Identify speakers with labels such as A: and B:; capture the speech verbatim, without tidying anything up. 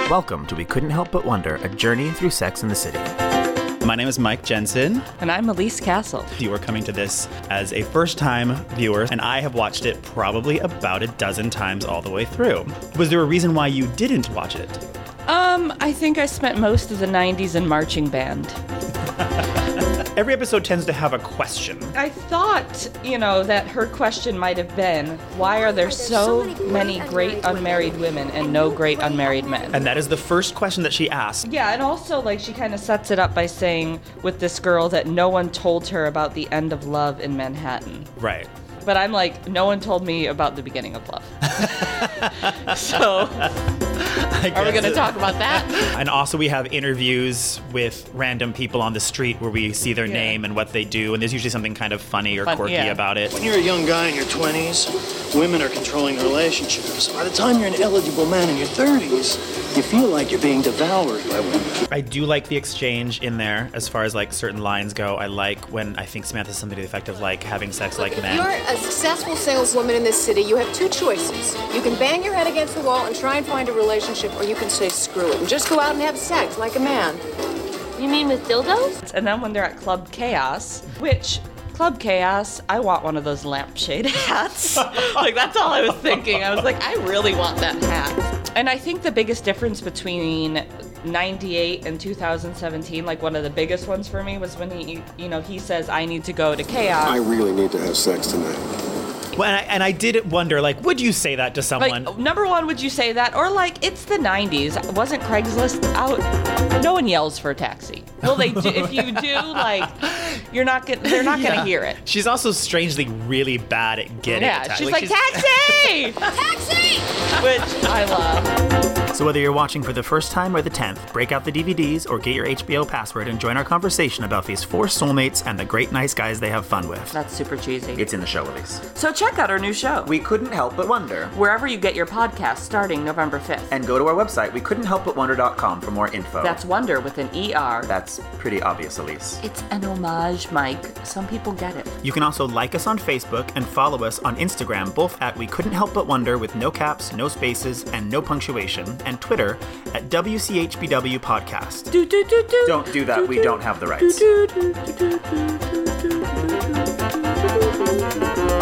A: Welcome to We Couldn't Help But Wonder, a journey through Sex in the City.
B: My name is Mike Jensen.
C: And I'm Elise Castle.
B: You are coming to this as a first-time viewer, and I have watched it probably about a dozen times all the way through. Was there a reason why you didn't watch it?
C: Um, I think I spent most of the nineties in marching band.
B: Every episode tends to have a question.
C: I thought, you know, that her question might have been, why are there so many great unmarried women and no great unmarried men?
B: And that is the first question that she asked.
C: Yeah, and also, like, she kind of sets it up by saying with this girl that no one told her about the end of love in Manhattan.
B: Right.
C: But I'm like, no one told me about the beginning of love. So... Are we going to talk about that?
B: And also we have interviews with random people on the street where we see their yeah. name and what they do, and there's usually something kind of funny or Fun, quirky yeah. about it.
D: When you're a young guy in your twenties, women are controlling relationships. By the time you're an eligible man in your thirties, you feel like you're being devoured by women.
B: I do like the exchange in there as far as like certain lines go. I like when I think Samantha says something to the effect of like having sex
E: Look,
B: like
E: if
B: men.
E: If you're a successful saleswoman in this city, you have two choices. You can bang your head against the wall and try and find a relationship, or you can say screw it and just go out and have sex like a man.
F: You mean with dildos?
C: And then when they're at Club Chaos, which... Club Chaos, I want one of those lampshade hats. Like, that's all I was thinking. I was like, I really want that hat. And I think the biggest difference between ninety-eight and two thousand seventeen, like one of the biggest ones for me, was when he, you know, he says, I need to go to Chaos.
G: I really need to have sex tonight.
B: Well, and I, and I did wonder, like, would you say that to someone?
C: Like, number one, would you say that? Or, like, it's the nineties. Wasn't Craigslist out? No one yells for a taxi. Well, they do. If you do, like, you're not gonna, they're not yeah. going to hear it.
B: She's also strangely really bad at getting
C: yeah,
B: a taxi.
C: She's
B: like,
C: like,
B: she's...
C: taxi!
E: Taxi!
C: Which I love.
A: So whether you're watching for the first time or the tenth, break out the D V Ds or get your H B O password and join our conversation about these four soulmates and the great nice guys they have fun with.
C: That's super cheesy.
A: It's in the show, Elise.
C: So check out our new show.
A: We Couldn't Help But Wonder.
C: Wherever you get your podcast starting November fifth.
A: And go to our website, we couldn't help but wonder dot com for more info.
C: That's Wonder with an E R.
A: That's pretty obvious, Elise.
C: It's an homage, Mike. Some people get it.
A: You can also like us on Facebook and follow us on Instagram, both at We Couldn't Help But Wonder with no caps, no spaces, and no punctuation, and Twitter at W C H B W Podcast.
C: Do, do, do, do,
A: don't do that.
C: Do,
A: we
C: do,
A: don't have the rights.
C: Do, do, do, do, do, do, do, do, do, do, do.